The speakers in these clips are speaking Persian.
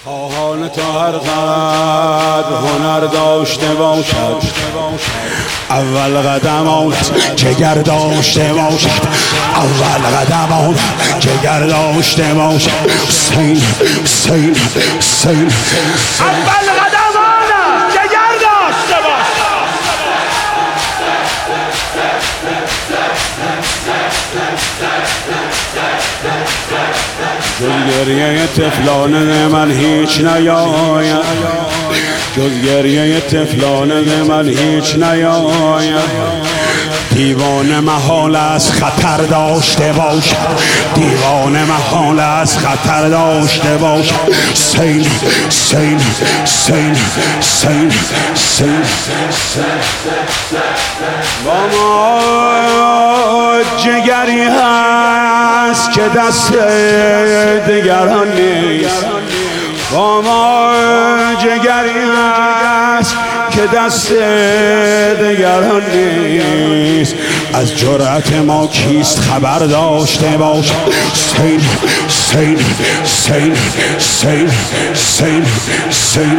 خواهان تا هر قدر هنر داشته باشد، اول قدمات جگر داشته باشد، اول قدمات جگر داشته باشد. حسین اول قدمات جگر داشته باشد. جز گریه طفلانه من هیچ نیاید، جز گریه طفلانه من هیچ نیاید. دیوانه محال از خطر داشته باشد، دیوانه محال از خطر داشته باشد. حسین با ما جگری هست که دست دیگران نیست، با ما جگری هست که دست دیگران نیست. از جرأت ما کیست خبر داشته باشد. حسین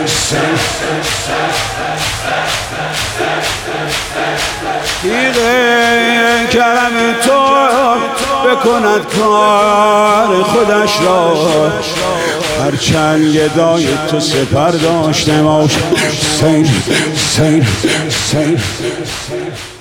تیغ کرم تو بکند کار خودش را، هرچند گدای تو سپر داشته باشد. حسین